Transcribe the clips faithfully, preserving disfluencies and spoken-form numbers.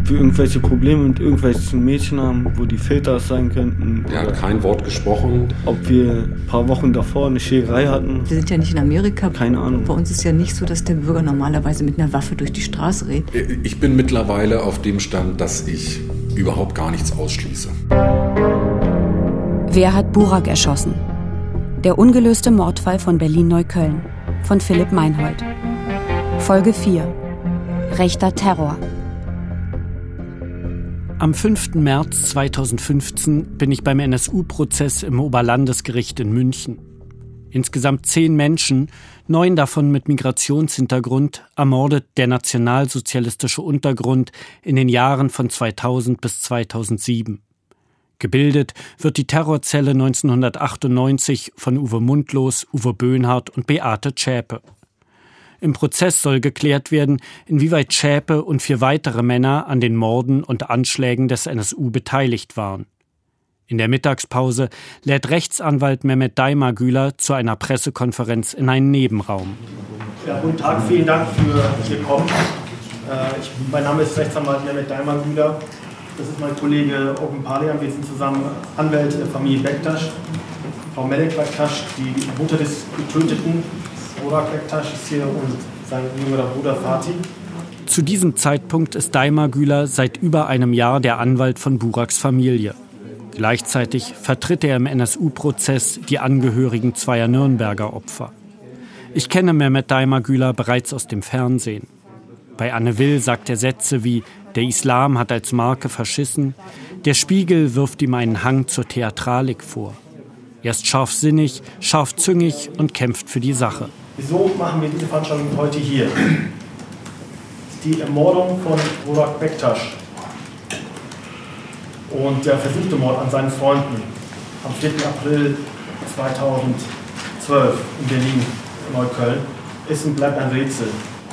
ob wir irgendwelche Probleme mit irgendwelchen Mädchen haben, wo die Väter es sein könnten. Er hat kein Wort gesprochen. Ob wir ein paar Wochen davor eine Schlägerei hatten. Wir sind ja nicht in Amerika. Keine Ahnung. Bei uns ist ja nicht so, dass der Bürger normalerweise mit einer Waffe durch die Straße rennt. Ich bin mittlerweile auf dem Stand, dass ich überhaupt gar nichts ausschließe. Wer hat Burak erschossen? Der ungelöste Mordfall von Berlin-Neukölln von Philipp Meinhold. Folge vier. Rechter Terror. Am fünften März zweitausendfünfzehn bin ich beim N S U-Prozess im Oberlandesgericht in München. Insgesamt zehn Menschen, neun davon mit Migrationshintergrund, ermordet der nationalsozialistische Untergrund in den Jahren von zweitausend bis zweitausendsieben. Gebildet wird die Terrorzelle neunzehnhundertachtundneunzig von Uwe Mundlos, Uwe Böhnhardt und Beate Zschäpe. Im Prozess soll geklärt werden, inwieweit Zschäpe und vier weitere Männer an den Morden und Anschlägen des N S U beteiligt waren. In der Mittagspause lädt Rechtsanwalt Mehmet Daimagüler zu einer Pressekonferenz in einen Nebenraum. Ja, guten Tag, vielen Dank für Ihr Kommen. Äh, ich, mein Name ist Rechtsanwalt Mehmet Daimagüler. Das ist mein Kollege Ogun Palian. Wir sind zusammen Anwälte der Familie Bektaş. Frau Melek Bektaş, die Mutter des Getöteten, Burak Bektaş, ist hier und sein jüngerer Bruder Fatih. Zu diesem Zeitpunkt ist Daimagüler seit über einem Jahr der Anwalt von Buraks Familie. Gleichzeitig vertritt er im N S U-Prozess die Angehörigen zweier Nürnberger Opfer. Ich kenne Mehmet Daimagüler bereits aus dem Fernsehen. Bei Anne Will sagt er Sätze wie: Der Islam hat als Marke verschissen, der Spiegel wirft ihm einen Hang zur Theatralik vor. Er ist scharfsinnig, scharfzüngig und kämpft für die Sache. Wieso machen wir diese Veranstaltung heute hier? Die Ermordung von Burak Bektaş und der versuchte Mord an seinen Freunden am vierten April zweitausendzwölf in Berlin-Neukölln ist und bleibt ein Rätsel.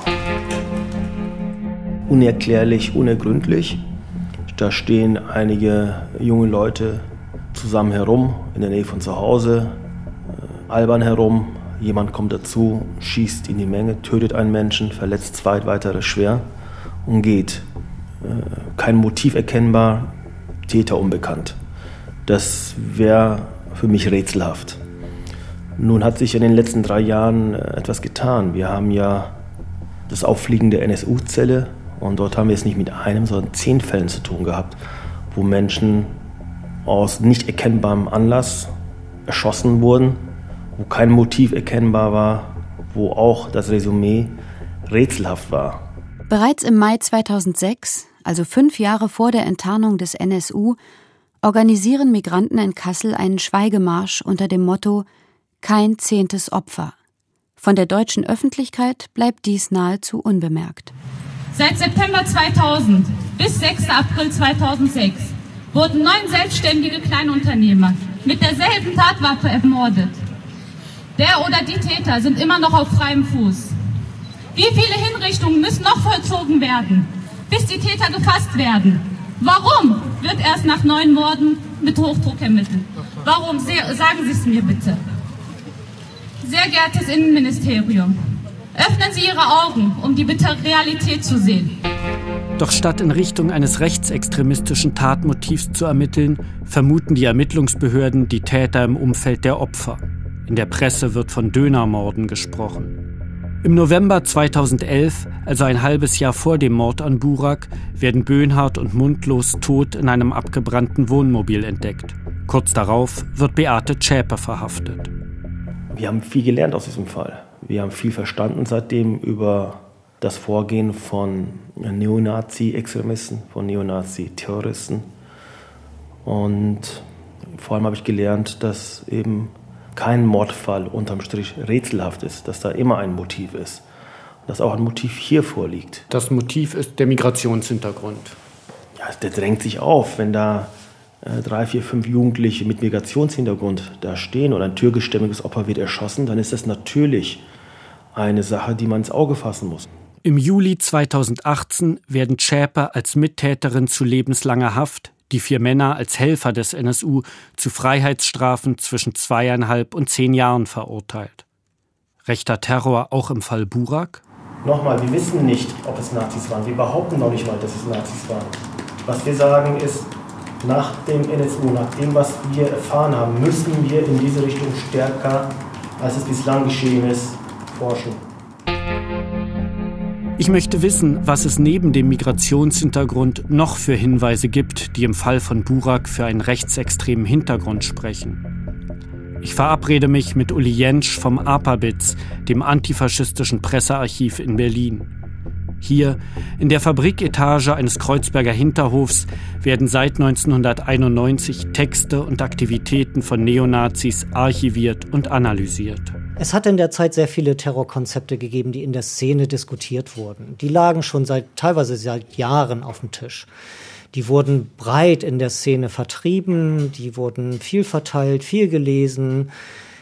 Unerklärlich, unergründlich. Da stehen einige junge Leute zusammen herum, in der Nähe von zu Hause, äh, albern herum. Jemand kommt dazu, schießt in die Menge, tötet einen Menschen, verletzt zwei weitere schwer und geht. Äh, kein Motiv erkennbar, Täter unbekannt. Das wäre für mich rätselhaft. Nun hat sich in den letzten drei Jahren etwas getan. Wir haben ja das Auffliegen der N S U-Zelle und dort haben wir es nicht mit einem, sondern zehn Fällen zu tun gehabt, wo Menschen aus nicht erkennbarem Anlass erschossen wurden, wo kein Motiv erkennbar war, wo auch das Resümee rätselhaft war. Bereits im Mai zweitausendsechs, also fünf Jahre vor der Enttarnung des N S U, organisieren Migranten in Kassel einen Schweigemarsch unter dem Motto »Kein zehntes Opfer«. Von der deutschen Öffentlichkeit bleibt dies nahezu unbemerkt. Seit September zweitausend bis sechsten April zweitausendsechs wurden neun selbstständige Kleinunternehmer mit derselben Tatwaffe ermordet. Der oder die Täter sind immer noch auf freiem Fuß. Wie viele Hinrichtungen müssen noch vollzogen werden, bis die Täter gefasst werden? Warum wird erst nach neun Morden mit Hochdruck ermittelt? Warum? Sagen Sie es mir bitte. Sehr geehrtes Innenministerium, öffnen Sie Ihre Augen, um die bittere Realität zu sehen. Doch statt in Richtung eines rechtsextremistischen Tatmotivs zu ermitteln, vermuten die Ermittlungsbehörden die Täter im Umfeld der Opfer. In der Presse wird von Dönermorden gesprochen. Im November zweitausendelf, also ein halbes Jahr vor dem Mord an Burak, werden Böhnhardt und Mundlos tot in einem abgebrannten Wohnmobil entdeckt. Kurz darauf wird Beate Zschäpe verhaftet. Wir haben viel gelernt aus diesem Fall. Wir haben viel verstanden seitdem über das Vorgehen von Neonazi-Extremisten, von Neonazi-Terroristen. Und vor allem habe ich gelernt, dass eben kein Mordfall unterm Strich rätselhaft ist, dass da immer ein Motiv ist. Dass auch ein Motiv hier vorliegt. Das Motiv ist der Migrationshintergrund. Ja, der drängt sich auf, wenn da äh, drei, vier, fünf Jugendliche mit Migrationshintergrund da stehen und ein türkischstämmiges Opfer wird erschossen, dann ist das natürlich eine Sache, die man ins Auge fassen muss. Im Juli zweitausendachtzehn werden Zschäpe als Mittäterin zu lebenslanger Haft, die vier Männer als Helfer des N S U zu Freiheitsstrafen zwischen zweieinhalb und zehn Jahren verurteilt. Rechter Terror auch im Fall Burak? Nochmal, wir wissen nicht, ob es Nazis waren. Wir behaupten noch nicht mal, dass es Nazis waren. Was wir sagen ist, nach dem N S U, nach dem, was wir erfahren haben, müssen wir in diese Richtung stärker, als es bislang geschehen ist, forschen. Ich möchte wissen, was es neben dem Migrationshintergrund noch für Hinweise gibt, die im Fall von Burak für einen rechtsextremen Hintergrund sprechen. Ich verabrede mich mit Uli Jentsch vom APABITS, dem antifaschistischen Pressearchiv in Berlin. Hier, in der Fabriketage eines Kreuzberger Hinterhofs, werden seit neunzehnhunderteinundneunzig Texte und Aktivitäten von Neonazis archiviert und analysiert. Es hat in der Zeit sehr viele Terrorkonzepte gegeben, die in der Szene diskutiert wurden. Die lagen schon seit teilweise seit Jahren auf dem Tisch. Die wurden breit in der Szene vertrieben, die wurden viel verteilt, viel gelesen.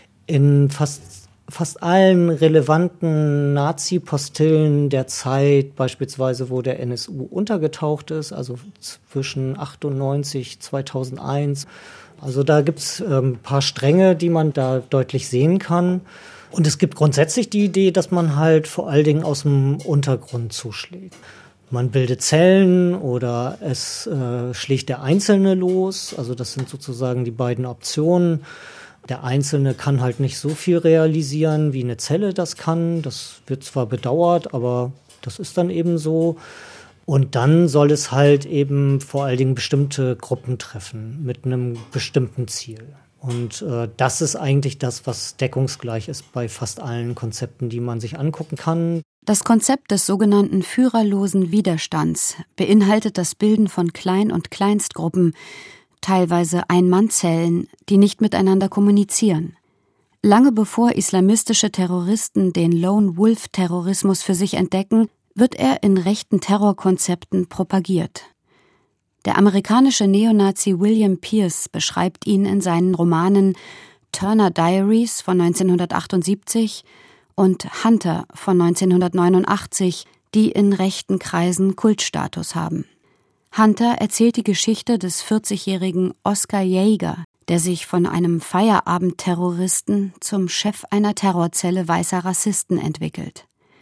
In fast, fast allen relevanten Nazi-Postillen der Zeit, beispielsweise wo der N S U untergetaucht ist, also zwischen achtundneunzig, zweitausendeins. Also da gibt's ein ähm, paar Stränge, die man da deutlich sehen kann. Und es gibt grundsätzlich die Idee, dass man halt vor allen Dingen aus dem Untergrund zuschlägt. Man bildet Zellen oder es äh, schlägt der Einzelne los. Also das sind sozusagen die beiden Optionen. Der Einzelne kann halt nicht so viel realisieren, wie eine Zelle das kann. Das wird zwar bedauert, aber das ist dann eben so. Und dann soll es halt eben vor allen Dingen bestimmte Gruppen treffen mit einem bestimmten Ziel. Und äh, das ist eigentlich das, was deckungsgleich ist bei fast allen Konzepten, die man sich angucken kann. Das Konzept des sogenannten führerlosen Widerstands beinhaltet das Bilden von Klein- und Kleinstgruppen, teilweise Ein-Mann-Zellen, die nicht miteinander kommunizieren. Lange bevor islamistische Terroristen den Lone-Wolf-Terrorismus für sich entdecken, wird er in rechten Terrorkonzepten propagiert. Der amerikanische Neonazi William Pierce beschreibt ihn in seinen Romanen Turner Diaries von neunzehnhundertachtundsiebzig und Hunter von neunzehnhundertneunundachtzig, die in rechten Kreisen Kultstatus haben. Hunter erzählt die Geschichte des vierzigjährigen Oscar Yeager, der sich von einem Feierabendterroristen zum Chef einer Terrorzelle weißer Rassisten entwickelt.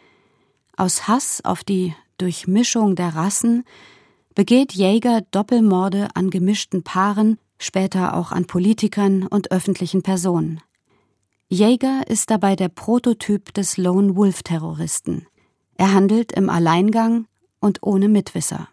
Aus Hass auf die Durchmischung der Rassen begeht Yeager Doppelmorde an gemischten Paaren, später auch an Politikern und öffentlichen Personen. Yeager ist dabei der Prototyp des Lone-Wolf-Terroristen. Er handelt im Alleingang und ohne Mitwisser.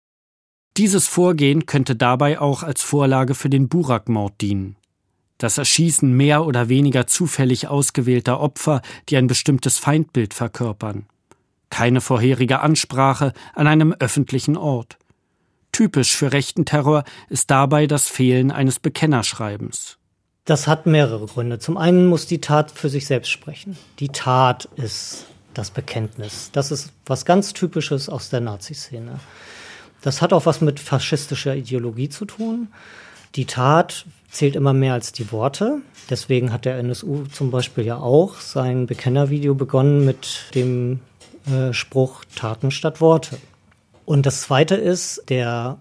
Dieses Vorgehen könnte dabei auch als Vorlage für den Burak-Mord dienen. Das Erschießen mehr oder weniger zufällig ausgewählter Opfer, die ein bestimmtes Feindbild verkörpern. Keine vorherige Ansprache an einem öffentlichen Ort. Typisch für rechten Terror ist dabei das Fehlen eines Bekennerschreibens. Das hat mehrere Gründe. Zum einen muss die Tat für sich selbst sprechen. Die Tat ist das Bekenntnis. Das ist was ganz Typisches aus der Nazi-Szene. Das hat auch was mit faschistischer Ideologie zu tun. Die Tat zählt immer mehr als die Worte. Deswegen hat der N S U zum Beispiel ja auch sein Bekennervideo begonnen mit dem äh, Spruch Taten statt Worte. Und das Zweite ist, der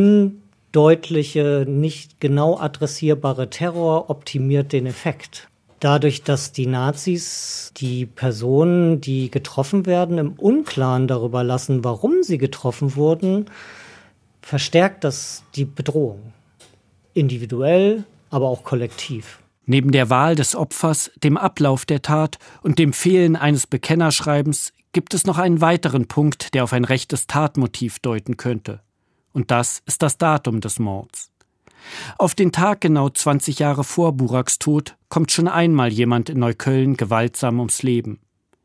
undeutliche, nicht genau adressierbare Terror optimiert den Effekt. Dadurch, dass die Nazis die Personen, die getroffen werden, im Unklaren darüber lassen, warum sie getroffen wurden, verstärkt das die Bedrohung. Individuell, aber auch kollektiv. Neben der Wahl des Opfers, dem Ablauf der Tat und dem Fehlen eines Bekennerschreibens gibt es noch einen weiteren Punkt, der auf ein rechtes Tatmotiv deuten könnte. Und das ist das Datum des Mords. Auf den Tag genau zwanzig Jahre vor Buraks Tod kommt schon einmal jemand in Neukölln gewaltsam ums Leben.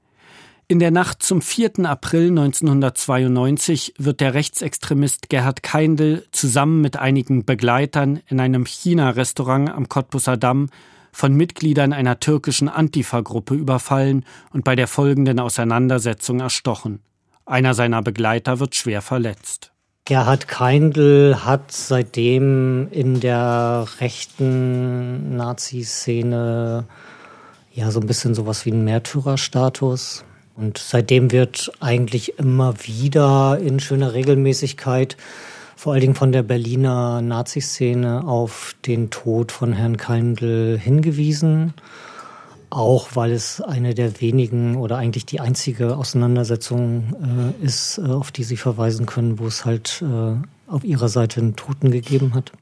In der Nacht zum vierten April neunzehnhundertzweiundneunzig wird der Rechtsextremist Gerhard Keindl zusammen mit einigen Begleitern in einem China-Restaurant am Cottbusser Damm von Mitgliedern einer türkischen Antifa-Gruppe überfallen und bei der folgenden Auseinandersetzung erstochen. Einer seiner Begleiter wird schwer verletzt. Gerhard Keindl hat seitdem in der rechten Nazi-Szene ja so ein bisschen sowas wie einen Märtyrerstatus. Und seitdem wird eigentlich immer wieder in schöner Regelmäßigkeit, vor allen Dingen von der Berliner Nazi-Szene, auf den Tod von Herrn Keindl hingewiesen. Auch weil es eine der wenigen oder eigentlich die einzige Auseinandersetzung äh, ist, äh, auf die Sie verweisen können, wo es halt äh, auf ihrer Seite einen Toten gegeben hat.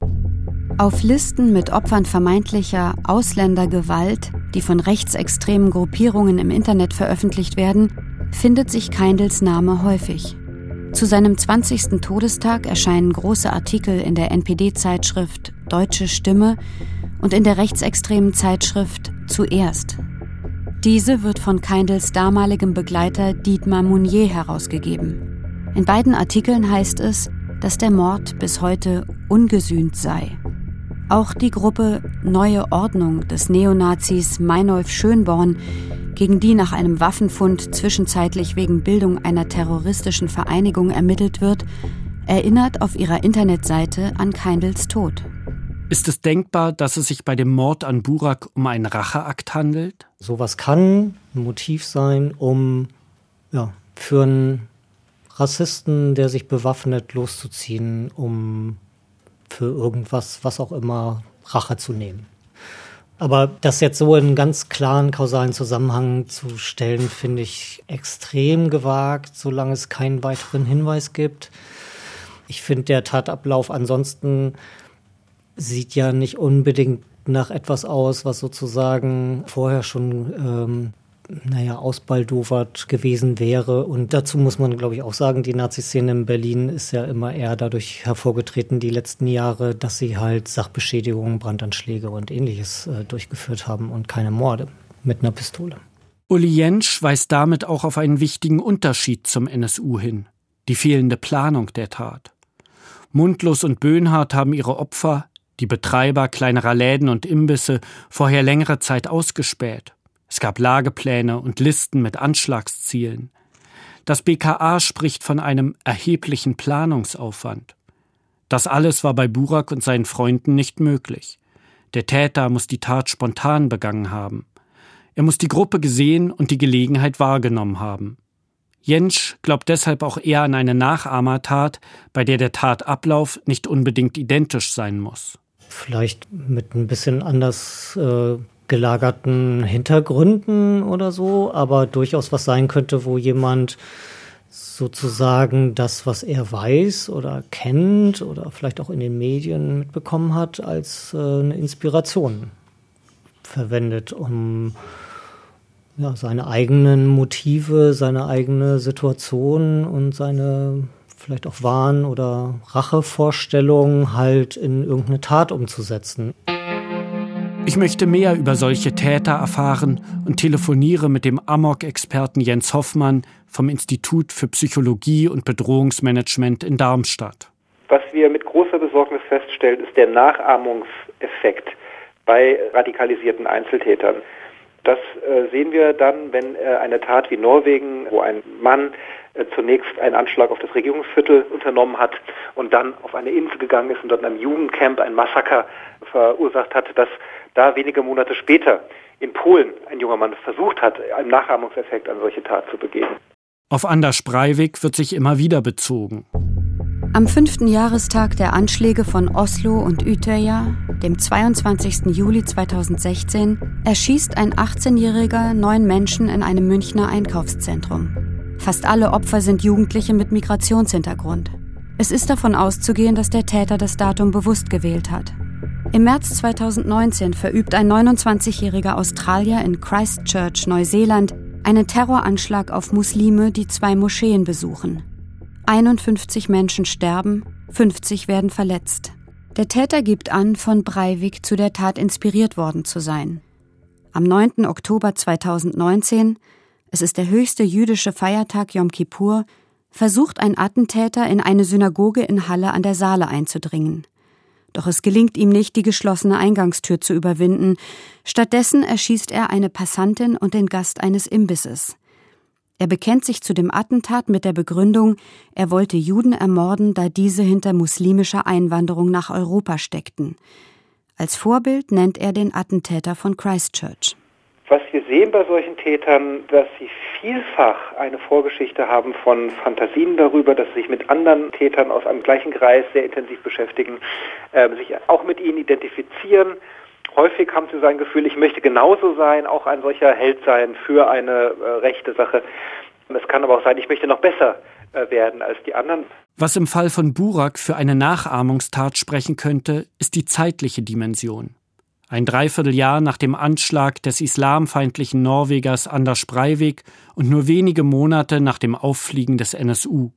Auf Listen mit Opfern vermeintlicher Ausländergewalt, die von rechtsextremen Gruppierungen im Internet veröffentlicht werden, findet sich Keindls Name häufig. Zu seinem zwanzigsten Todestag erscheinen große Artikel in der N P D-Zeitschrift Deutsche Stimme und in der rechtsextremen Zeitschrift Zuerst. Diese wird von Keindls damaligem Begleiter Dietmar Mounier herausgegeben. In beiden Artikeln heißt es, dass der Mord bis heute ungesühnt sei. Auch die Gruppe Neue Ordnung des Neonazis Meinolf Schönborn, gegen die nach einem Waffenfund zwischenzeitlich wegen Bildung einer terroristischen Vereinigung ermittelt wird, erinnert auf ihrer Internetseite an Keindls Tod. Ist es denkbar, dass es sich bei dem Mord an Burak um einen Racheakt handelt? Sowas kann ein Motiv sein, um ja, für einen Rassisten, der sich bewaffnet, loszuziehen, um für irgendwas, was auch immer, Rache zu nehmen. Aber das jetzt so in einen ganz klaren kausalen Zusammenhang zu stellen, finde ich extrem gewagt, solange es keinen weiteren Hinweis gibt. Ich finde, der Tatablauf ansonsten sieht ja nicht unbedingt nach etwas aus, was sozusagen vorher schon ähm, naja, ausbaldowert gewesen wäre. Und dazu muss man, glaube ich, auch sagen, die Nazi-Szene in Berlin ist ja immer eher dadurch hervorgetreten, die letzten Jahre, dass sie halt Sachbeschädigungen, Brandanschläge und Ähnliches äh, durchgeführt haben und keine Morde mit einer Pistole. Uli Jentsch weist damit auch auf einen wichtigen Unterschied zum N S U hin: die fehlende Planung der Tat. Mundlos und Böhnhardt haben ihre Opfer, die Betreiber kleinerer Läden und Imbisse, vorher längere Zeit ausgespäht. Es gab Lagepläne und Listen mit Anschlagszielen. Das B K A spricht von einem erheblichen Planungsaufwand. Das alles war bei Burak und seinen Freunden nicht möglich. Der Täter muss die Tat spontan begangen haben. Er muss die Gruppe gesehen und die Gelegenheit wahrgenommen haben. Jentsch glaubt deshalb auch eher an eine Nachahmertat, bei der der Tatablauf nicht unbedingt identisch sein muss. Vielleicht mit ein bisschen anders äh gelagerten Hintergründen oder so, aber durchaus was sein könnte, wo jemand sozusagen das, was er weiß oder kennt oder vielleicht auch in den Medien mitbekommen hat, als äh, eine Inspiration verwendet, um ja, seine eigenen Motive, seine eigene Situation und seine vielleicht auch Wahn- oder Rachevorstellungen halt in irgendeine Tat umzusetzen. Ich möchte mehr über solche Täter erfahren und telefoniere mit dem Amok-Experten Jens Hoffmann vom Institut für Psychologie und Bedrohungsmanagement in Darmstadt. Was wir mit großer Besorgnis feststellen, ist der Nachahmungseffekt bei radikalisierten Einzeltätern. Das äh, sehen wir dann, wenn äh, eine Tat wie Norwegen, wo ein Mann äh, zunächst einen Anschlag auf das Regierungsviertel unternommen hat und dann auf eine Insel gegangen ist und dort in einem Jugendcamp ein Massaker verursacht hat, dass da wenige Monate später in Polen ein junger Mann versucht hat, einen Nachahmungseffekt an solche Tat zu begehen. Auf Anders Breivik wird sich immer wieder bezogen. Am fünften Jahrestag der Anschläge von Oslo und Utøya, dem zweiundzwanzigsten Juli zweitausendsechzehn, erschießt ein achtzehnjähriger neun Menschen in einem Münchner Einkaufszentrum. Fast alle Opfer sind Jugendliche mit Migrationshintergrund. Es ist davon auszugehen, dass der Täter das Datum bewusst gewählt hat. Im März zweitausendneunzehn verübt ein neunundzwanzigjähriger Australier in Christchurch, Neuseeland, einen Terroranschlag auf Muslime, die zwei Moscheen besuchen. einundfünfzig Menschen sterben, fünfzig werden verletzt. Der Täter gibt an, von Breivik zu der Tat inspiriert worden zu sein. Am neunten Oktober zweitausendneunzehn, es ist der höchste jüdische Feiertag Yom Kippur, versucht ein Attentäter in eine Synagoge in Halle an der Saale einzudringen. Doch es gelingt ihm nicht, die geschlossene Eingangstür zu überwinden. Stattdessen erschießt er eine Passantin und den Gast eines Imbisses. Er bekennt sich zu dem Attentat mit der Begründung, er wollte Juden ermorden, da diese hinter muslimischer Einwanderung nach Europa steckten. Als Vorbild nennt er den Attentäter von Christchurch. Was wir sehen bei solchen Tätern, dass sie vielfach eine Vorgeschichte haben von Fantasien darüber, dass sie sich mit anderen Tätern aus einem gleichen Kreis sehr intensiv beschäftigen, äh, sich auch mit ihnen identifizieren Häufig haben sie so ein Gefühl, ich möchte genauso sein, auch ein solcher Held sein für eine äh, rechte Sache. Es kann aber auch sein, ich möchte noch besser äh, werden als die anderen. Was im Fall von Burak für eine Nachahmungstat sprechen könnte, ist die zeitliche Dimension. Ein Dreivierteljahr nach dem Anschlag des islamfeindlichen Norwegers Anders Breivik und nur wenige Monate nach dem Auffliegen des N S U.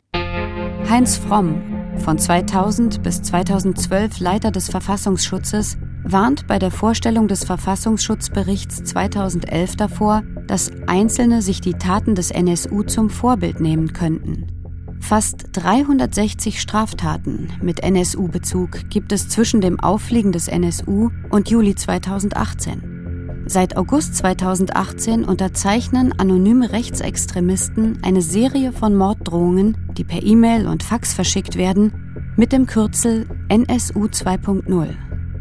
Heinz Fromm, von zweitausend bis zweitausendzwölf Leiter des Verfassungsschutzes, warnt bei der Vorstellung des Verfassungsschutzberichts zweitausendelf davor, dass Einzelne sich die Taten des N S U zum Vorbild nehmen könnten. Fast dreihundertsechzig Straftaten mit N S U-Bezug gibt es zwischen dem Auffliegen des N S U und Juli zweitausendachtzehn. Seit August zweitausendachtzehn unterzeichnen anonyme Rechtsextremisten eine Serie von Morddrohungen, die per E-Mail und Fax verschickt werden, mit dem Kürzel N S U zwei Punkt null.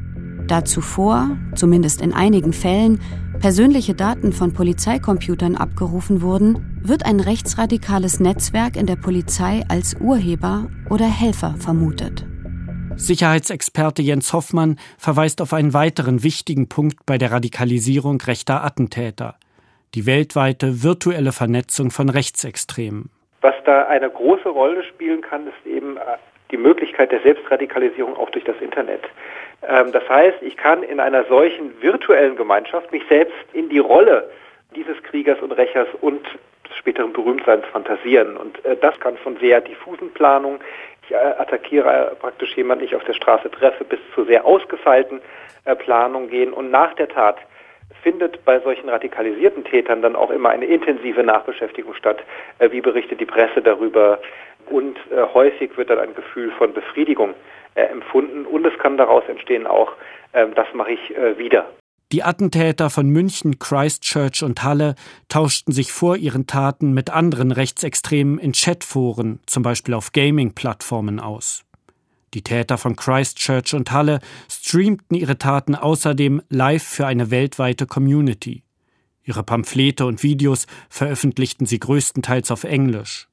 Da zuvor, zumindest in einigen Fällen, persönliche Daten von Polizeicomputern abgerufen wurden, wird ein rechtsradikales Netzwerk in der Polizei als Urheber oder Helfer vermutet. Sicherheitsexperte Jens Hoffmann verweist auf einen weiteren wichtigen Punkt bei der Radikalisierung rechter Attentäter: die weltweite virtuelle Vernetzung von Rechtsextremen. Was da eine große Rolle spielen kann, ist eben die Möglichkeit der Selbstradikalisierung auch durch das Internet. Das heißt, ich kann in einer solchen virtuellen Gemeinschaft mich selbst in die Rolle dieses Kriegers und Rächers und des späteren Berühmtseins fantasieren. Und das kann von sehr diffusen Planungen, ich attackiere praktisch jemanden, ich auf der Straße treffe, bis zu sehr ausgefeilten Planungen gehen. Und nach der Tat findet bei solchen radikalisierten Tätern dann auch immer eine intensive Nachbeschäftigung statt. Wie berichtet die Presse darüber? Und häufig wird dann ein Gefühl von Befriedigung Äh, empfunden und es kann daraus entstehen auch, äh, das mache ich äh, wieder. Die Attentäter von München, Christchurch und Halle tauschten sich vor ihren Taten mit anderen Rechtsextremen in Chatforen, zum Beispiel auf Gaming-Plattformen, aus. Die Täter von Christchurch und Halle streamten ihre Taten außerdem live für eine weltweite Community. Ihre Pamphlete und Videos veröffentlichten sie größtenteils auf Englisch.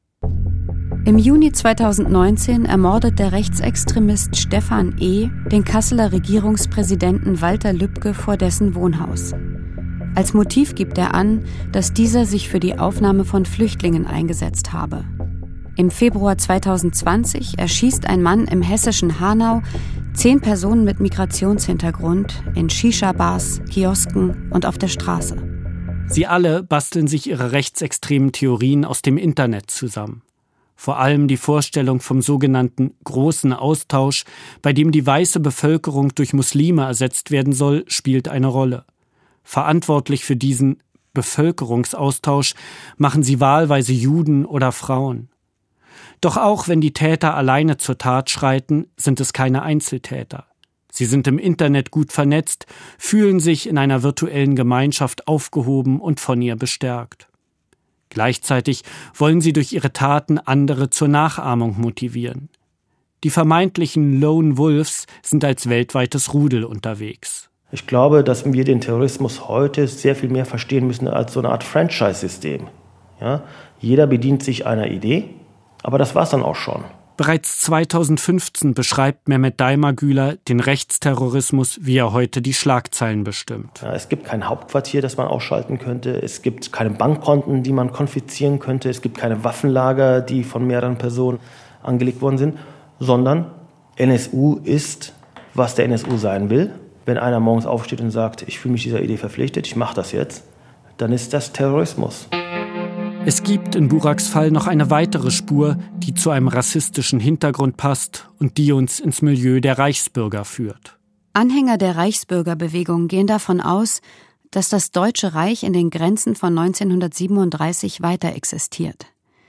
Im Juni zweitausendneunzehn ermordet der Rechtsextremist Stefan E. den Kasseler Regierungspräsidenten Walter Lübcke vor dessen Wohnhaus. Als Motiv gibt er an, dass dieser sich für die Aufnahme von Flüchtlingen eingesetzt habe. Im Februar zweitausendzwanzig erschießt ein Mann im hessischen Hanau zehn Personen mit Migrationshintergrund in Shisha-Bars, Kiosken und auf der Straße. Sie alle basteln sich ihre rechtsextremen Theorien aus dem Internet zusammen. Vor allem die Vorstellung vom sogenannten großen Austausch, bei dem die weiße Bevölkerung durch Muslime ersetzt werden soll, spielt eine Rolle. Verantwortlich für diesen Bevölkerungsaustausch machen sie wahlweise Juden oder Frauen. Doch auch wenn die Täter alleine zur Tat schreiten, sind es keine Einzeltäter. Sie sind im Internet gut vernetzt, fühlen sich in einer virtuellen Gemeinschaft aufgehoben und von ihr bestärkt. Gleichzeitig wollen sie durch ihre Taten andere zur Nachahmung motivieren. Die vermeintlichen Lone Wolves sind als weltweites Rudel unterwegs. Ich glaube, dass wir den Terrorismus heute sehr viel mehr verstehen müssen als so eine Art Franchise-System. Ja? Jeder bedient sich einer Idee, aber das war's dann auch schon. Bereits zweitausendfünfzehn beschreibt Mehmet Daimagüler den Rechtsterrorismus, wie er heute die Schlagzeilen bestimmt. Ja, es gibt kein Hauptquartier, das man ausschalten könnte. Es gibt keine Bankkonten, die man konfiszieren könnte. Es gibt keine Waffenlager, die von mehreren Personen angelegt worden sind. Sondern N S U ist, was der N S U sein will. Wenn einer morgens aufsteht und sagt, ich fühle mich dieser Idee verpflichtet, ich mache das jetzt, dann ist das Terrorismus. Es gibt in Buraks Fall noch eine weitere Spur, die zu einem rassistischen Hintergrund passt und die uns ins Milieu der Reichsbürger führt. Anhänger der Reichsbürgerbewegung gehen davon aus, dass das Deutsche Reich in den Grenzen von neunzehnhundertsiebenunddreißig weiter existiert.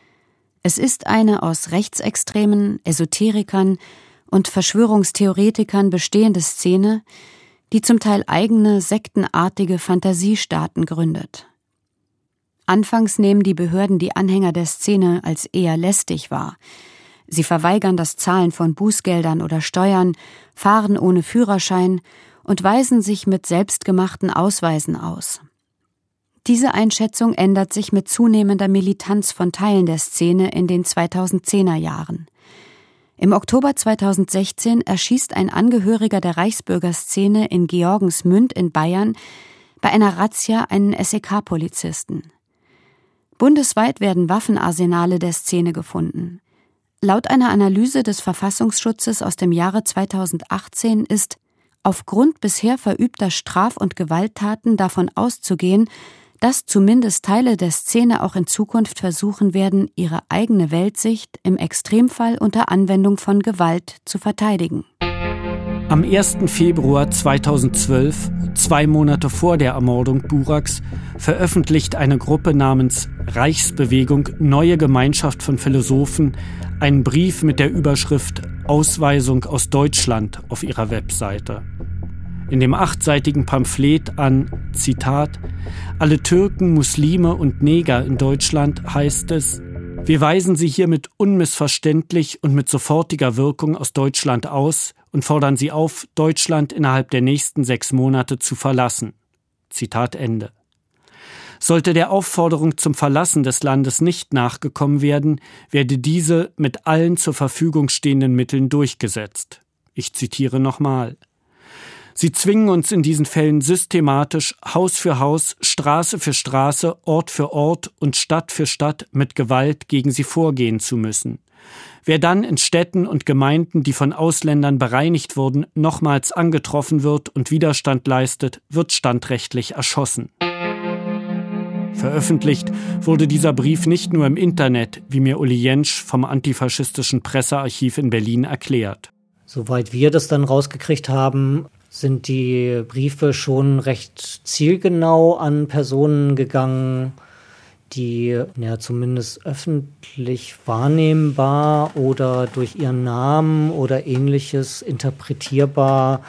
Es ist eine aus Rechtsextremen, Esoterikern und Verschwörungstheoretikern bestehende Szene, die zum Teil eigene sektenartige Fantasiestaaten gründet. Anfangs nehmen die Behörden die Anhänger der Szene als eher lästig wahr. Sie verweigern das Zahlen von Bußgeldern oder Steuern, fahren ohne Führerschein und weisen sich mit selbstgemachten Ausweisen aus. Diese Einschätzung ändert sich mit zunehmender Militanz von Teilen der Szene in den zweitausendzehner Jahren. Im Oktober zweitausendsechzehn erschießt ein Angehöriger der Reichsbürgerszene in Georgensmünd in Bayern bei einer Razzia einen S E K-Polizisten. Bundesweit werden Waffenarsenale der Szene gefunden. Laut einer Analyse des Verfassungsschutzes aus dem Jahre zweitausendachtzehn ist aufgrund bisher verübter Straf- und Gewalttaten davon auszugehen, dass zumindest Teile der Szene auch in Zukunft versuchen werden, ihre eigene Weltsicht im Extremfall unter Anwendung von Gewalt zu verteidigen. Am ersten Februar zweitausendzwölf, zwei Monate vor der Ermordung Buraks, veröffentlicht eine Gruppe namens Reichsbewegung Neue Gemeinschaft von Philosophen einen Brief mit der Überschrift Ausweisung aus Deutschland auf ihrer Webseite. In dem achtseitigen Pamphlet an, Zitat, alle Türken, Muslime und Neger in Deutschland heißt es, wir weisen sie hiermit unmissverständlich und mit sofortiger Wirkung aus Deutschland aus und fordern sie auf, Deutschland innerhalb der nächsten sechs Monate zu verlassen. Zitat Ende. Sollte der Aufforderung zum Verlassen des Landes nicht nachgekommen werden, werde diese mit allen zur Verfügung stehenden Mitteln durchgesetzt. Ich zitiere nochmal. Sie zwingen uns in diesen Fällen systematisch Haus für Haus, Straße für Straße, Ort für Ort und Stadt für Stadt mit Gewalt gegen sie vorgehen zu müssen. Wer dann in Städten und Gemeinden, die von Ausländern bereinigt wurden, nochmals angetroffen wird und Widerstand leistet, wird standrechtlich erschossen. Veröffentlicht wurde dieser Brief nicht nur im Internet, wie mir Uli Jentsch vom antifaschistischen Pressearchiv in Berlin erklärt. Soweit wir das dann rausgekriegt haben, sind die Briefe schon recht zielgenau an Personen gegangen, die ja zumindest öffentlich wahrnehmbar oder durch ihren Namen oder Ähnliches interpretierbar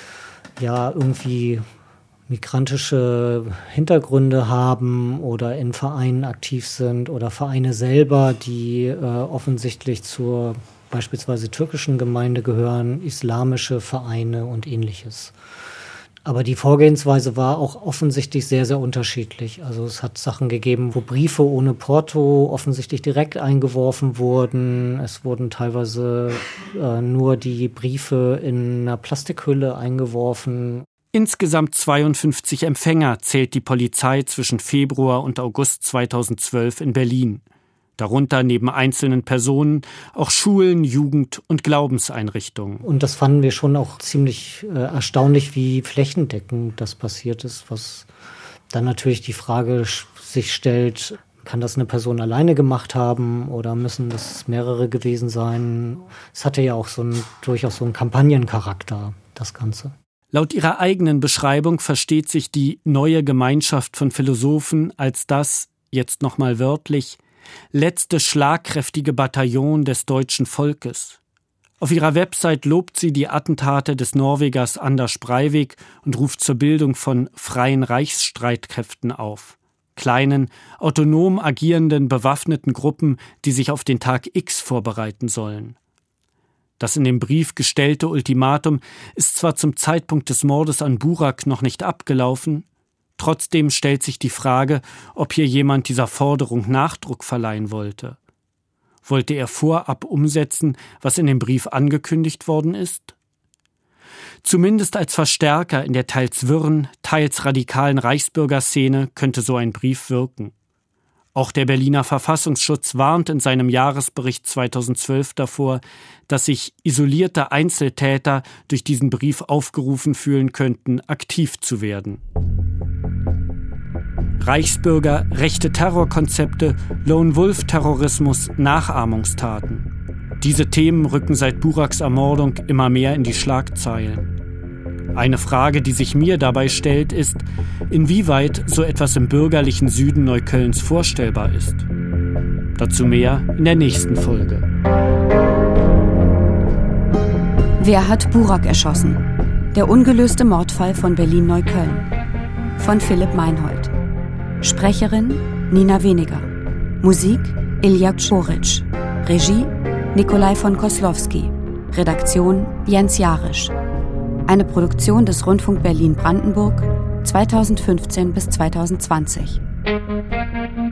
ja irgendwie migrantische Hintergründe haben oder in Vereinen aktiv sind oder Vereine selber, die äh, offensichtlich zur beispielsweise türkischen Gemeinde gehören, islamische Vereine und Ähnliches. Aber die Vorgehensweise war auch offensichtlich sehr, sehr unterschiedlich. Also es hat Sachen gegeben, wo Briefe ohne Porto offensichtlich direkt eingeworfen wurden. Es wurden teilweise äh, nur die Briefe in einer Plastikhülle eingeworfen. Insgesamt zweiundfünfzig Empfänger zählt die Polizei zwischen Februar und August zweitausendzwölf in Berlin. Darunter neben einzelnen Personen auch Schulen, Jugend- und Glaubenseinrichtungen. Und das fanden wir schon auch ziemlich äh, erstaunlich, wie flächendeckend das passiert ist, was dann natürlich die Frage sich stellt, kann das eine Person alleine gemacht haben oder müssen das mehrere gewesen sein? Es hatte ja auch so einen, durchaus so einen Kampagnencharakter, das Ganze. Laut ihrer eigenen Beschreibung versteht sich die Neue Gemeinschaft von Philosophen als das, jetzt nochmal wörtlich, letzte schlagkräftige Bataillon des deutschen Volkes. Auf ihrer Website lobt sie die Attentate des Norwegers Anders Breivik und ruft zur Bildung von freien Reichsstreitkräften auf. Kleinen, autonom agierenden, bewaffneten Gruppen, die sich auf den Tag X vorbereiten sollen. Das in dem Brief gestellte Ultimatum ist zwar zum Zeitpunkt des Mordes an Burak noch nicht abgelaufen, trotzdem stellt sich die Frage, ob hier jemand dieser Forderung Nachdruck verleihen wollte. Wollte er vorab umsetzen, was in dem Brief angekündigt worden ist? Zumindest als Verstärker in der teils wirren, teils radikalen Reichsbürgerszene könnte so ein Brief wirken. Auch der Berliner Verfassungsschutz warnt in seinem Jahresbericht zweitausendzwölf davor, dass sich isolierte Einzeltäter durch diesen Brief aufgerufen fühlen könnten, aktiv zu werden. Reichsbürger, rechte Terrorkonzepte, Lone-Wolf-Terrorismus, Nachahmungstaten. Diese Themen rücken seit Buraks Ermordung immer mehr in die Schlagzeilen. Eine Frage, die sich mir dabei stellt, ist, inwieweit so etwas im bürgerlichen Süden Neuköllns vorstellbar ist. Dazu mehr in der nächsten Folge. Wer hat Burak erschossen? Der ungelöste Mordfall von Berlin-Neukölln. Von Philipp Meinhold. Sprecherin Nina Weniger. Musik Ilja Czoric. Regie Nikolai von Koslowski. Redaktion Jens Jarisch. Eine Produktion des Rundfunk Berlin-Brandenburg zweitausendfünfzehn bis zweitausendzwanzig.